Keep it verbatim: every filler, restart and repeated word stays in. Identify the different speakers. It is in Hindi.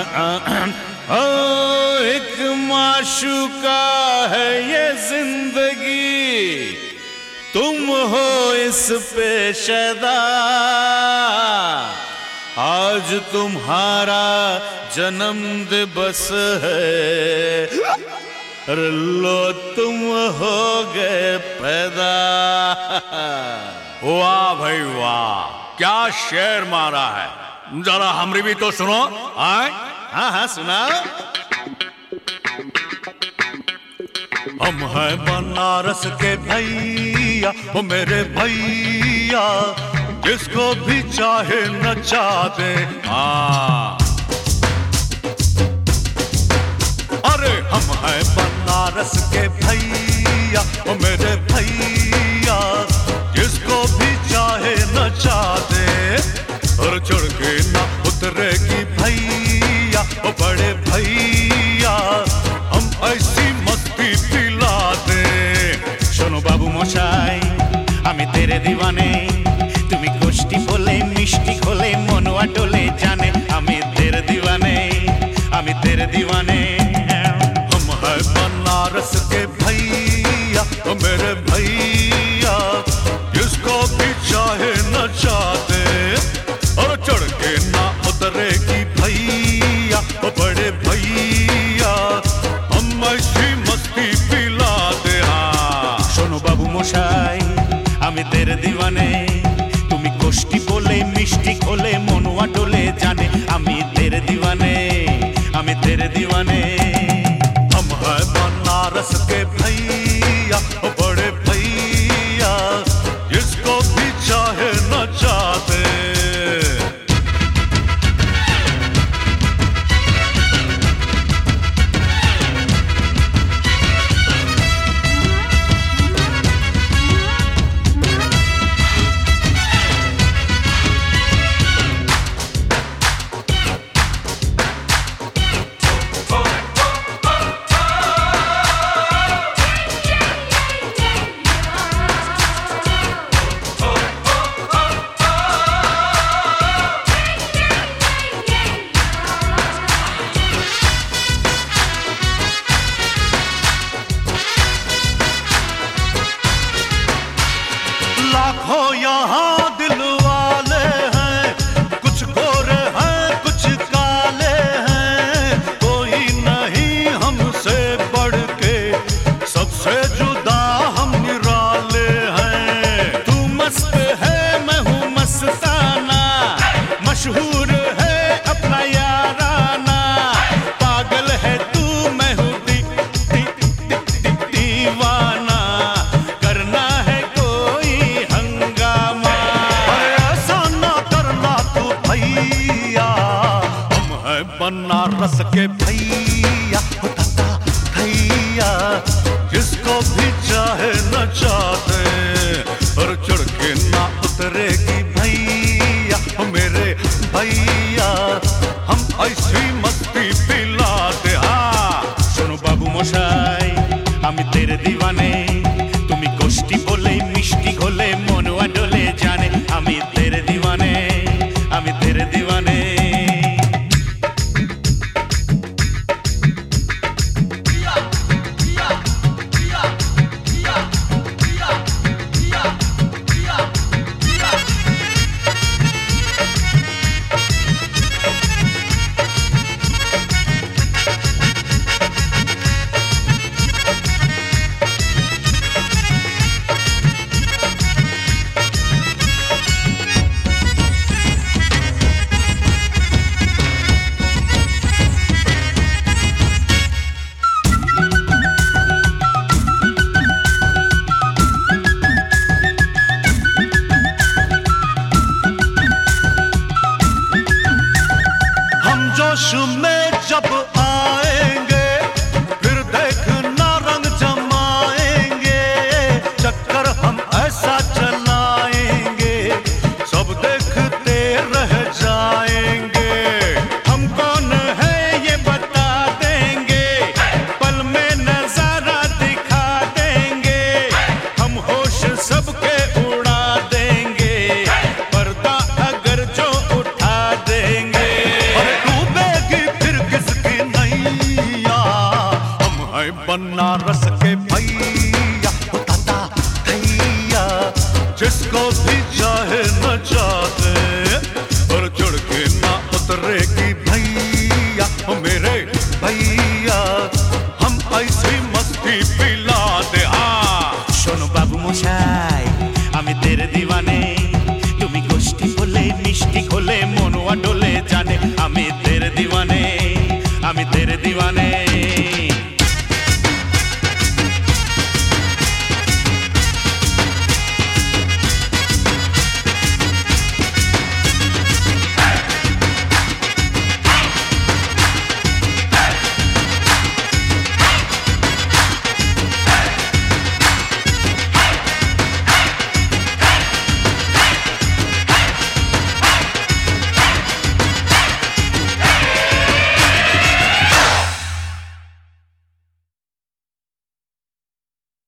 Speaker 1: ओ एक माशूका है ये जिंदगी, तुम हो इस पे शदा। आज तुम्हारा जन्म दिवस है, अरे लो तुम हो गए पैदा।
Speaker 2: वाह भाई वाह, क्या शेर मारा है। जरा हमरी भी तो सुनो। आए
Speaker 1: हाँ हाँ सुनाओ।
Speaker 3: हम हैं बनारस के भैया, ओ मेरे भैया, जिसको भी चाहे नचा दे।
Speaker 2: हाँ,
Speaker 3: अरे हम हैं बनारस के भैया, ओ मेरे भैया, जिसको भी चाहे नचा दे। और चढ़ के ना उतरेगी भैया, ओ बड़े भैया, हम ऐसी मस्ती पिला दे।
Speaker 1: শোনো বাবু মশাই, আমি তেরে দিওয়ানে, তুমি কোষ্টি বলে মিষ্টি খোলে মনোয়া ডোলে জানে। আমি তেরে দিওয়ানে, আমি তেরে দিওয়ানে।
Speaker 3: हम हैं बनारस के भैया, ओ मेरे भैया, जिसको भी चाहे नचा दे। और चढ़ के ना उतरेगी भैया, ओ बड़े भैया, हम ऐसी मस्ती पिला दे।
Speaker 1: শোনো বাবু মশাই, আমি তেরে দিওয়ানে, তুমি কোষ্টি বলে মিষ্টি খোলে মনোয়া ডোলে জানে। আমি তেরে দিওয়ানে, আমি তেরে দিওয়ানে।
Speaker 3: हम हैं बनारस के भैया, ओ बड़े भैया, जिसको भी चाहे नचा दे। लाखों यहाँ दिल वाले हैं, कुछ गोरे हैं कुछ काले हैं, कोई नहीं हमसे बढ़ के, सबसे जुदा हम निराले हैं।
Speaker 1: तू मस्त है मैं हूँ मस्ताना, मशहूर है अपना याराना। पागल है तू मैं हूँ दी, दी, दी, दी, दीवाना। करना है कोई हंगामा,
Speaker 3: अरे ऐसा ना करना तू भैया। हम हैं बनारस के भैया, ओ दादा भैया, जिसको भी चाहे नचा दे। और चढ़ के ना उतरेगी भैया, ओ मेरे भैया, हम ऐसी मस्ती पिला दे।
Speaker 1: শোনো বাবু মশাই, আমি তেরে দিওয়ানে, তুমি কোষ্টি বলে মিষ্টি খোলে মনোয়া ডোলে জানে। আমি তেরে দিওয়ানে, আমি তেরে দিওয়ানে।
Speaker 3: हम जोश में जब आएंगे, फिर देखना रंग जमाएंगे। चक्कर हम ऐसा चलाएंगे, सब देखते रह जाएंगे।
Speaker 1: हम कौन है ये बता देंगे, पल में नजारा दिखा देंगे। हम होश सबके उड़ा देंगे, पर्दा अगर जो उठा देंगे।
Speaker 3: और डूबेगी
Speaker 1: बोले मनुआ डोले जाने। আমি तेरे दीवाने, আমি तेरे दीवाने।